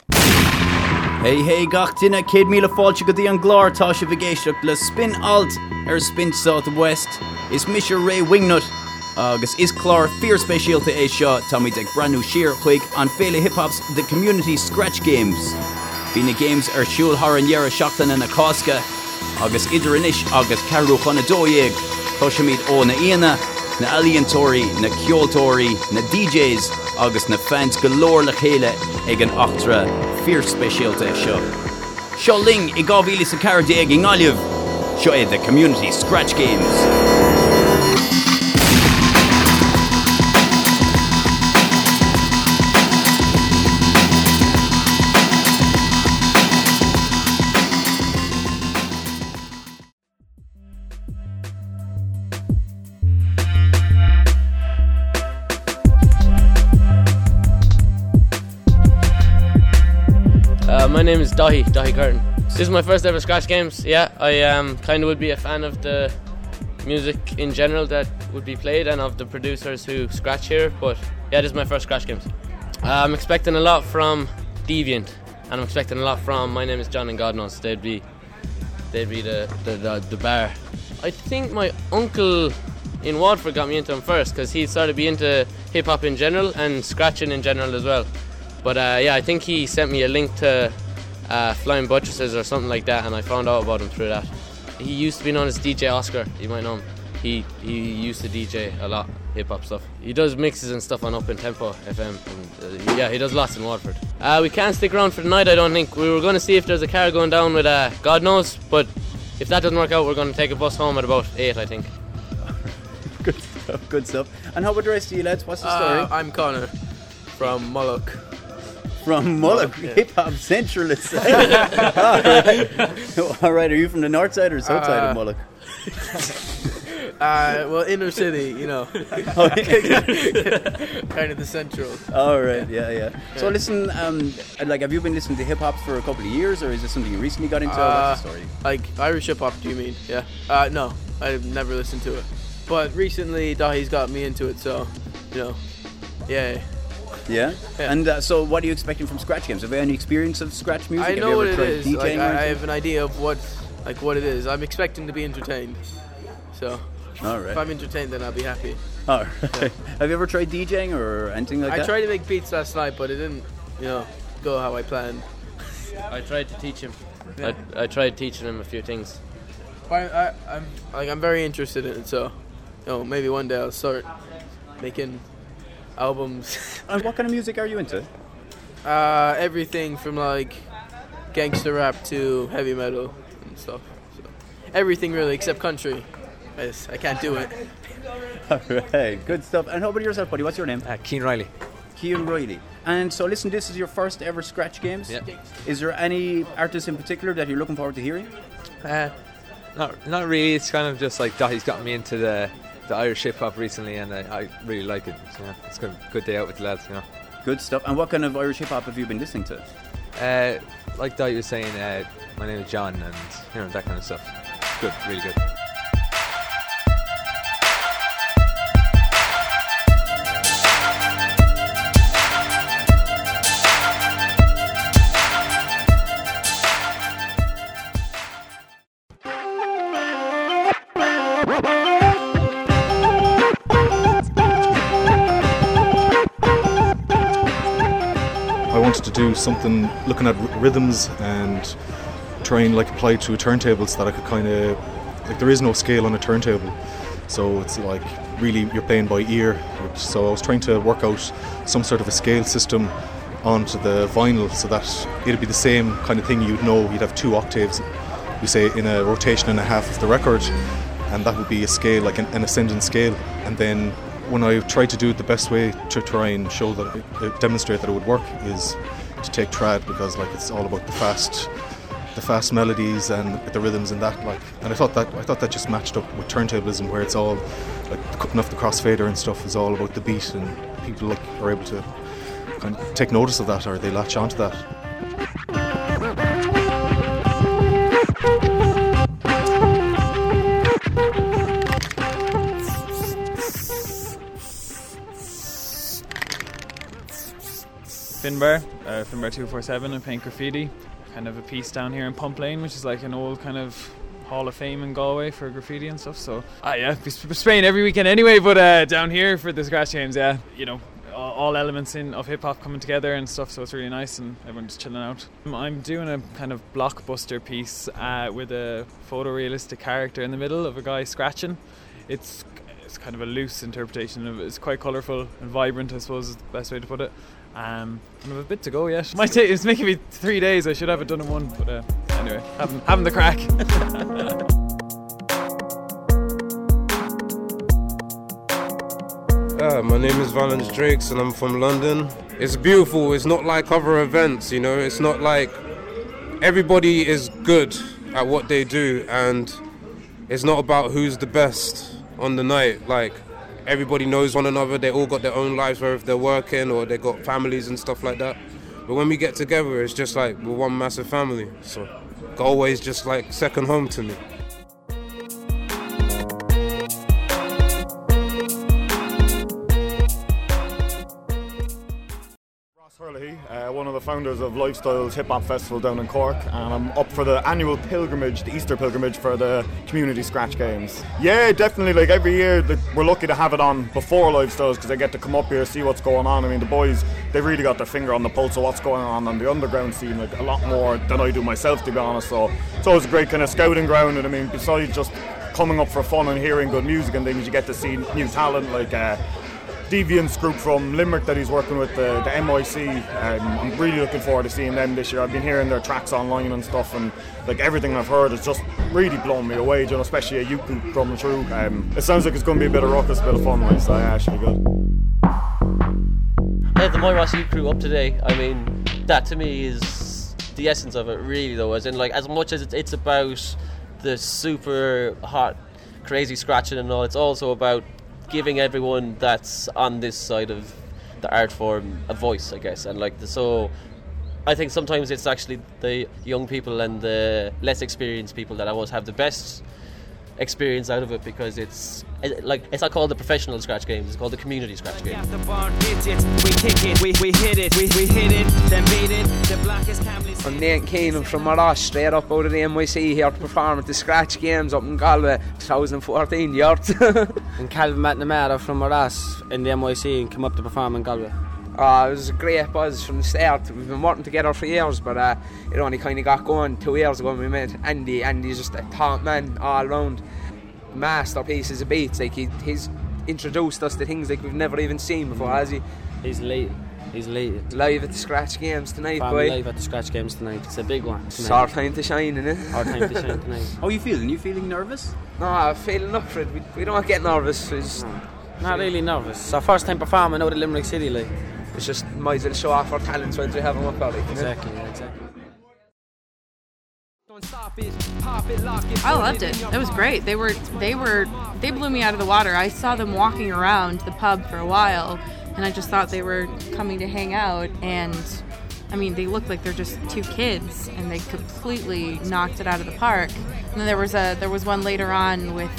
Hey gach duine céad míle fáilte go dtí an gláir tá se bhgéisteach le spin alt spin South West. Is Mr. Ray Wingnut agus is chlár fear spéisialta é seo tá muid ag brandú siar chuig an féile hip-hops The Community Scratch Games. Bhí na games siúl thar an dhearra seachtainna na cásca agus idir inis agus cearú chuna dóigh tá se míad ó na íana, na alíontóirí, na ceoltóirí, na DJs agus na fans golóir le chéile ag an achtra fear spéisialta seo. Seo ling I 2014 i ngáilimh, seo é The Community Scratch Games. My name is Dahi Curtin. This is my first ever Scratch Games. Yeah, I kind of would be a fan of the music in general that would be played and of the producers who scratch here, but yeah, this is my first Scratch Games. I'm expecting a lot from Deviant, and I'm expecting a lot from My Name is John and God Knows. They'd be the bar. I think my uncle in Waterford got me into them first because he started to be into hip hop in general and scratching in general as well. But yeah, I think he sent me a link to Flying Buttresses or something like that, and I found out about him through that. He used to be known as DJ Oscar. You might know him. He used to DJ a lot hip hop stuff. He does mixes and stuff on Up in Tempo FM. And, yeah, he does lots in Waterford. We can't stick around for the night. I don't think. We were going to see if there's a car going down with God Knows, but if that doesn't work out, we're going to take a bus home at about 8, I think. Good stuff. And how about the rest of you lads? What's the story? I'm Connor from Mullock. From Mullock, yeah. Hip Hop Central, let's say. All right, are you from the north side or south side of Mullock? Well, inner city, you know. Kind of the central. All right, yeah. So listen, like, have you been listening to hip hop for a couple of years, or is this something you recently got into? What's the story? Like Irish hip hop, do you mean? Yeah. No, I've never listened to it, but recently Dahi's got me into it, so you know, yeah. Yeah? And so what are you expecting from Scratch Games? Have you any experience of Scratch music? I know what it is. Like, I have an idea of what it is. I'm expecting to be entertained. So all right. If I'm entertained, then I'll be happy. All right. Yeah. Have you ever tried DJing or anything like that? I tried to make beats last night, but it didn't, go how I planned. I tried to teach him. Yeah. I tried teaching him a few things. I'm very interested in it, so maybe one day I'll start making albums. And what kind of music are you into? Everything from like gangster rap to heavy metal and stuff. So, everything really except country. I can't do it. Alright, good stuff. And how about yourself, buddy? What's your name? Cian Riley. Cian Riley. And so listen, this is your first ever Scratch Games? Yeah. Is there any artists in particular that you're looking forward to hearing? Not really. It's kind of just like Dahi's gotten me into the Irish hip hop recently, and I really like it. So, yeah, it's a good day out with the lads. Good stuff. And what kind of Irish hip hop have you been listening to? Like Dahi was saying, My Name is John, and that kind of stuff. Good, really good. To do something looking at rhythms and try and like apply it to a turntable so that I could kind of like, there is no scale on a turntable, so it's like really you're playing by ear. So I was trying to work out some sort of a scale system onto the vinyl so that it'd be the same kind of thing. You'd have 2 octaves, we say, in a rotation and a half of the record, and that would be a scale, like an ascending scale. And then when I tried to do it, the best way to try and show that, demonstrate that it would work, is to take trad, because like it's all about the fast melodies and the rhythms and that. Like, and I thought that just matched up with turntablism, where it's all like cutting off the crossfader and stuff is all about the beat, and people like are able to kind of take notice of that, or they latch onto that. Finbar 247. I'm paint graffiti. Kind of a piece down here in Pump Lane, which is like an old kind of Hall of Fame in Galway for graffiti and stuff. So be spraying every weekend anyway, but down here for the Scratch Games, all elements of hip hop coming together and stuff, so it's really nice and everyone's just chilling out. I'm doing a kind of blockbuster piece with a photorealistic character in the middle of a guy scratching. It's kind of a loose interpretation of it. It's quite colourful and vibrant, I suppose is the best way to put it. And I have a bit to go yet. It's making me 3 days. I should have it done in one, but anyway, having the crack. My name is Valence Drakes and I'm from London. It's beautiful. It's not like other events, you know. It's not like everybody is good at what they do, and it's not about who's the best on the night. Like, everybody knows one another. They all got their own lives, whether if they're working or they got families and stuff like that. But when we get together, it's just like we're one massive family. So Galway is just like second home to me. One of the founders of Lifestyles Hip Hop Festival down in Cork, and I'm up for the annual pilgrimage, the Easter pilgrimage for the community Scratch Games. Yeah, definitely, like every year we're lucky to have it on before Lifestyles because they get to come up here, see what's going on. I mean, the boys, they've really got their finger on the pulse of what's going on the underground scene, like a lot more than I do myself, to be honest. So it's always a great kind of scouting ground, and I mean, besides just coming up for fun and hearing good music and things, you get to see new talent like Deviant's group from Limerick that he's working with, the MIC. I'm really looking forward to seeing them this year. I've been hearing their tracks online and stuff, and like everything I've heard has just really blown me away, you know, especially a youth group coming through. It sounds like it's going to be a bit of ruckus, a bit of fun, like, so yeah, actually good. The Moyross Youth Crew up today, I mean, that to me is the essence of it, really, though, as in, like, as much as it's about the super hot, crazy scratching and all, it's also about giving everyone that's on this side of the art form a voice, I guess. And so I think sometimes it's actually the young people and the less experienced people that always have the best experience out of it, because it's not called the professional Scratch Games, it's called the community Scratch Games. I'm Nate Keane, I'm from Moyross, straight up out of the MIC here to perform at the Scratch Games up in Galway 2014 years. And Calvin McNamara from Moyross in the MIC and came up to perform in Galway. It was a great buzz from the start. We've been working together for years, but it only kind of got going 2 years ago when we met Andy. Andy's just a top man all round. Masterpieces of beats. Like he's introduced us to things like we've never even seen before, has he? He's late. Live at the Scratch Games tonight, boy. Live at the Scratch Games tonight. It's a big one. It's our time to shine, innit? Our time to shine tonight. How are you feeling? You feeling nervous? No, I'm feeling up for it. We don't get nervous. Not really nervous. It's our first time performing out of Limerick City, like. It's just might as well show off our talents once we have them up, like. Exactly, yeah, exactly. I loved it. It was great. They blew me out of the water. I saw them walking around the pub for a while, and I just thought they were coming to hang out, and I mean, they looked like they're just two kids, and they completely knocked it out of the park. And then there was one later on with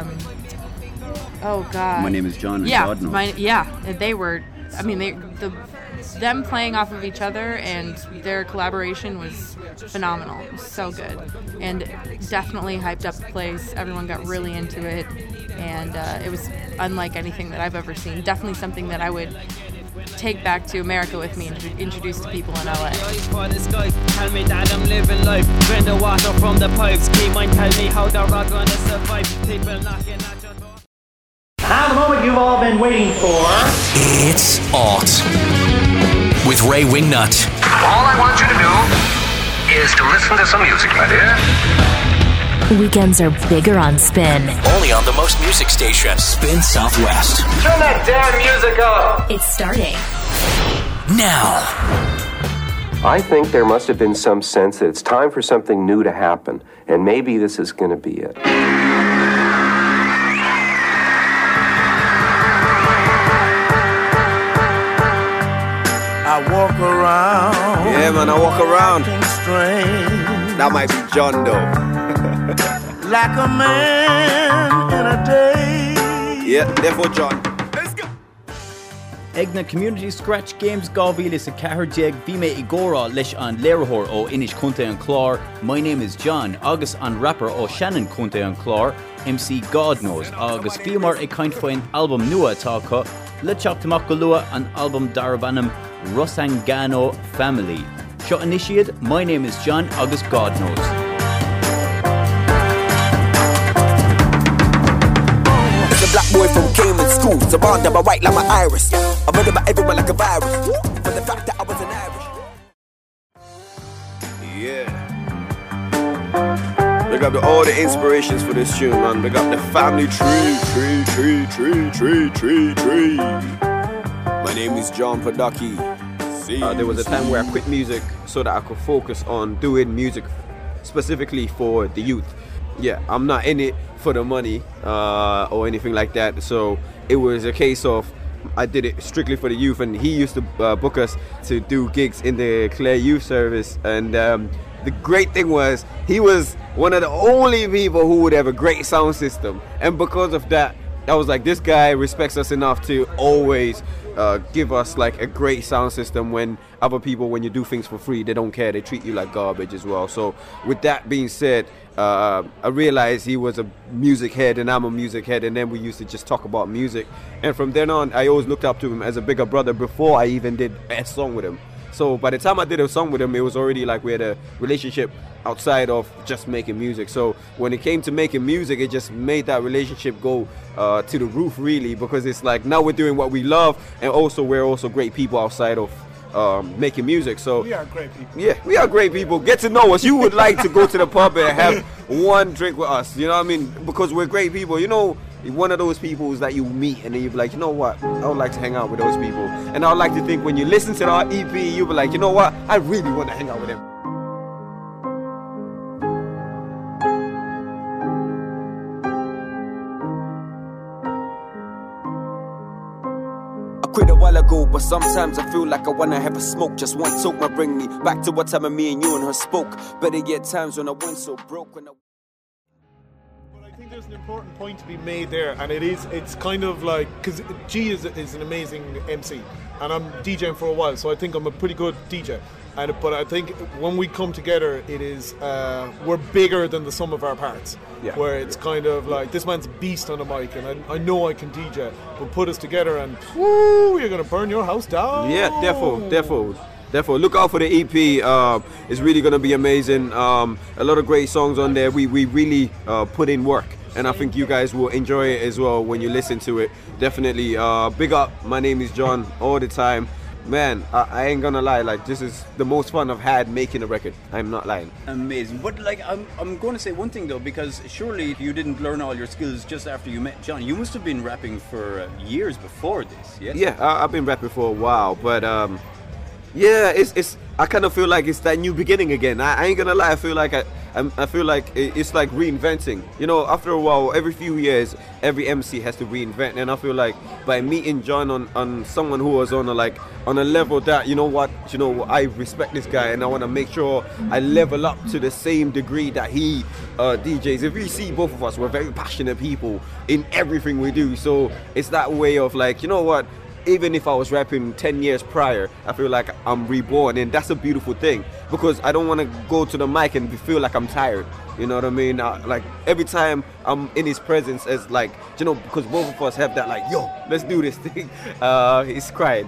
oh god. My name is John. They were. I mean, them playing off of each other and their collaboration was phenomenal. It was so good, and definitely hyped up the place. Everyone got really into it, and it was unlike anything that I've ever seen. Definitely something that I would take back to America with me and introduce to people in LA. Tell me that I'm living life. Drain the water from the pipes. Keep mind, tell me how they're all gonna survive. People knocking at your door. Now the moment you've all been waiting for. It's Alt with Ray Wingnut. All I want you to do is to listen to some music, my dear. Weekends are bigger on Spin. Only on the most music station, Spin Southwest. Turn that damn music up. It's starting now. I think there must have been some sense that it's time for something new to happen, and maybe this is going to be it. I walk around. Yeah, man, I walk around. That might be John, though. Like a man in a day. Yeah, therefore John. Let's go. Egna Community Scratch Games Gavil is a Caharjeg Vime Igora Lesh an Lerahor o Inish Kunte and Clar. My name is John, August an rapper o Shannon Kunte and Clar. MC God Knows, August Fiamar a kind fine album Nua Taka. Lechak Tamakalua an album Daravanam Rosangano Family. Shot initiate, my name is John, August God Knows. Black boy from Cayman school, so bond them I white like my iris. I read about everyone like a virus. For the fact that I was an Irish. Yeah. Big up all the inspirations for this tune, man. Big up the family tree. My name is John Padaki. There was a time where I quit music so that I could focus on doing music specifically for the youth. Yeah, I'm not in it for the money or anything like that. So it was a case of I did it strictly for the youth, and he used to book us to do gigs in the Clare Youth Service. And the great thing was he was one of the only people who would have a great sound system. And because of that, I was like, this guy respects us enough to always give us like a great sound system. When other people, when you do things for free, they don't care, they treat you like garbage as well. So with that being said, I realized he was a music head and I'm a music head, and then we used to just talk about music. And from then on, I always looked up to him as a bigger brother before I even did a song with him. So by the time I did a song with him, it was already like we had a relationship outside of just making music. So when it came to making music, it just made that relationship go to the roof, really, because it's like now we're doing what we love, and also we're also great people outside of making music. So we are great people. Yeah, we are great people. Get to know us. You would like to go to the pub and have one drink with us, you know what I mean? Because we're great people. You know, one of those people is that you meet and then you'll be like, you know what, I would like to hang out with those people. And I would like to think when you listen to our EP, you'll be like, you know what, I really want to hang out with them. Quit a while ago, but sometimes I feel like I wanna have a smoke. Just one toke might bring me back to what time of me and you and her spoke. Better yet, times when I went so broke. But I think there's an important point to be made there, and it's kind of like, because G is an amazing MC, and I'm DJing for a while, so I think I'm a pretty good DJ. But I think when we come together, it is we're bigger than the sum of our parts. Yeah. Where it's kind of like, this man's a beast on the mic, and I know I can DJ, but put us together and woo, you're gonna burn your house down. Yeah, defo. Look out for the EP. It's really gonna be amazing. A lot of great songs on there. We really put in work, and I think you guys will enjoy it as well when you listen to it. Definitely. Big up. My name is John all the time. Man, I ain't gonna lie, like, this is the most fun I've had making a record. I'm not lying. Amazing. But like, I'm going to say one thing though, because surely you didn't learn all your skills just after you met John. You must have been rapping for years before this, yes? Yeah, I've been rapping for a while, but yeah, it's I kind of feel like it's that new beginning again. I ain't gonna lie, I feel like it's like reinventing. You know, after a while, every few years, every MC has to reinvent, and I feel like by meeting John on someone who was on a level that, you know what, I respect this guy, and I want to make sure I level up to the same degree that he DJs. If you see both of us, we're very passionate people in everything we do. So it's that way of like, you know what, even if I was rapping 10 years prior, I feel like I'm reborn, and that's a beautiful thing, because I don't want to go to the mic and feel like I'm tired. You know what I mean? Like every time I'm in his presence, it's like, you know, because both of us have that like, yo, let's do this thing. He's crying.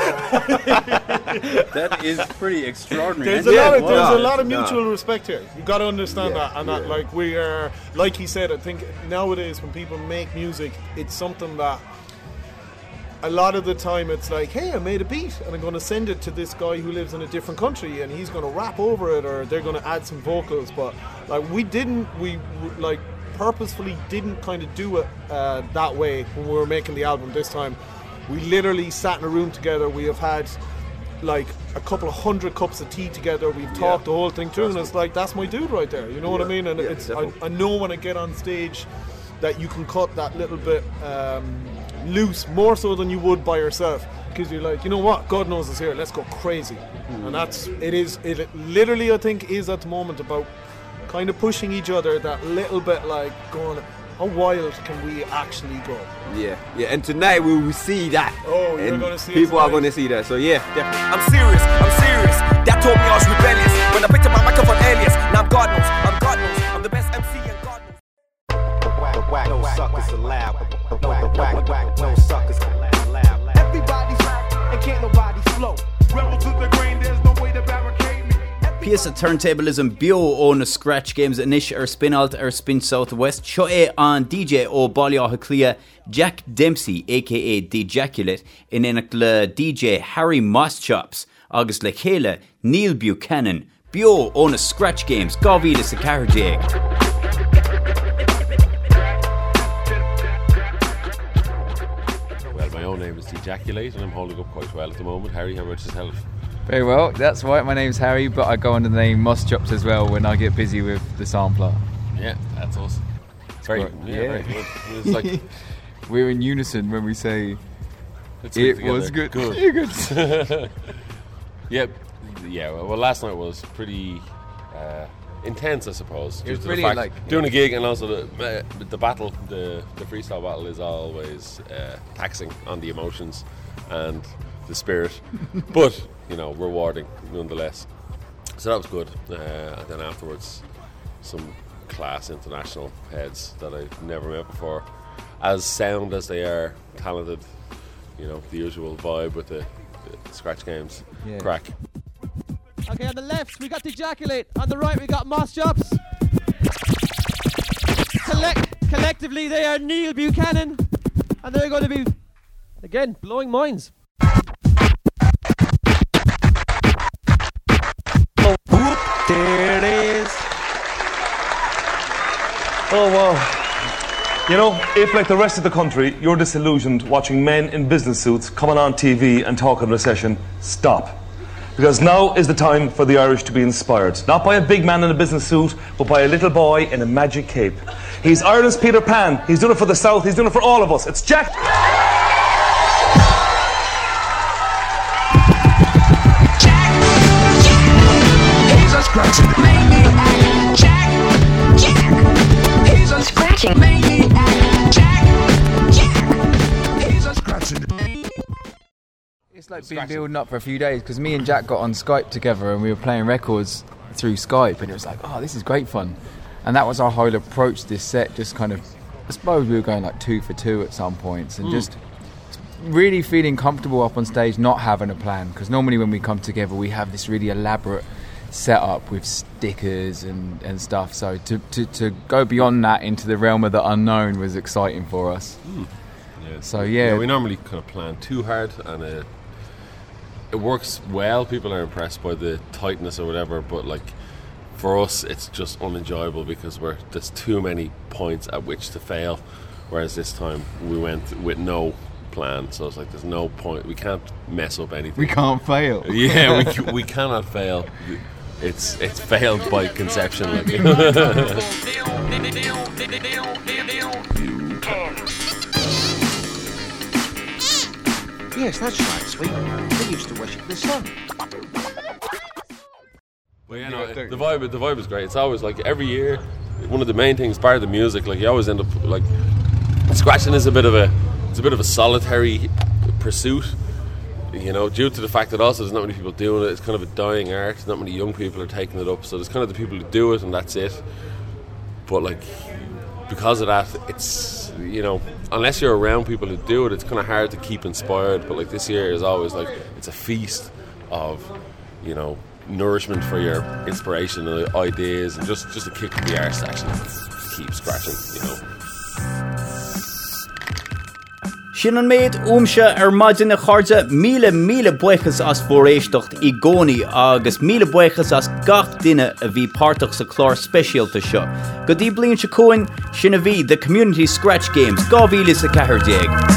That is pretty extraordinary. There's a lot of mutual respect here. You got to understand that, and that, like, we are, like he said, I think nowadays when people make music, it's something that a lot of the time it's like, hey, I made a beat and I'm going to send it to this guy who lives in a different country and he's going to rap over it, or they're going to add some vocals. But like, we purposefully didn't kind of do it that way when we were making the album this time. We literally sat in a room together. We have had like a couple of 100 cups of tea together. We've talked the whole thing through, and it's like, that's my dude right there. You know what I mean? And I know when I get on stage that you can cut that little bit loose, more so than you would by yourself, because you're like, you know what, God knows is here, let's go crazy. And it literally, I think, is at the moment about kind of pushing each other that little bit, like going, how wild can we actually go? Yeah, and tonight we will see that. Oh, you're and going to see it people are tonight. going to see that. So yeah, definitely. I'm serious. That told me I was rebellious. When I picked up my microphone alias. Now I'm God knows. I'm the best MC and God knows. No suckers allowed. No suckers allowed. Everybody's and can't nobody flow. Rebel to the grain, there's no way to barricade me. Piece of turntablism bio on a scratch games anish spin alt spin southwest show on DJ o Ballia Clia Jack Dempsey aka Dejaculate in enakla DJ Harry Mosschops August le Chéile Neil Buchanan bio on a scratch games Gavila Sakarjeg. Well, my own name is Dejaculate and I'm holding up quite well at the moment. Harry, how about yourself? Very well, that's right, my name's Harry, but I go under the name Mosschops as well when I get busy with the sampler. Yeah, that's us. Very good. It's like we're in unison when we say Let's it get was together. good. Good. Good. Yeah. Well, last night was pretty intense, I suppose. It was due to the brilliant, fact doing a gig and also the battle, the freestyle battle is always taxing on the emotions and the spirit, but rewarding nonetheless. So that was good. And then afterwards, some class international heads that I've never met before, as sound as they are, talented. The usual vibe with the scratch games. Yeah. Crack. Okay, on the left we got Dejaculate, on the right we got Mosschops. Collectively they are Neil Buchanan, and they're going to be, again, blowing minds. There it is. Oh wow. If like the rest of the country, you're disillusioned watching men in business suits coming on TV and talking recession, stop. Because now is the time for the Irish to be inspired. Not by a big man in a business suit, but by a little boy in a magic cape. He's Ireland's Peter Pan. He's doing it for the South. He's doing it for all of us. It's Jack. He's a scratching maniac. Jack. He's a scratching maniac. Jack. He's a scratching maniac. It's like been building up for a few days because me and Jack got on Skype together and we were playing records through Skype, and it was like, oh, this is great fun. And that was our whole approach to this set, just kind of, I suppose we were going like 2 for 2 at some points, and just really feeling comfortable up on stage, not having a plan, because normally when we come together we have this really elaborate setup with stickers and stuff, so to go beyond that into the realm of the unknown was exciting for us. Yeah. So yeah, we normally kind of plan too hard, and it works well. People are impressed by the tightness or whatever, but like for us it's just unenjoyable because there's too many points at which to fail, whereas this time we went with no plan, so it's like there's no point, we can't mess up anything, we can't fail. Yeah, we cannot fail. It's failed by conception, like. Yes, that's right, sweet. They used to worship the sun. But the vibe is great. It's always like every year, one of the main things, part of the music, like you always end up like scratching is a bit of a solitary pursuit, due to the fact that also there's not many people doing it. It's kind of a dying art. Not many young people are taking it up, so there's kind of the people who do it and that's it. But like because of that, it's unless you're around people who do it, it's kind of hard to keep inspired. But like this year is always like it's a feast of nourishment for your inspiration and ideas, and just a kick in the arse to actually keep scratching. Sin méid úmse maidin na chairde míle buchas as foréisteacht I gcónaí agus míle buchas as gach duine a bhí páirteach sa chlár speisialta seo. Go dtí bliain se cúin sin a bhí the Community Scratch Games 2014.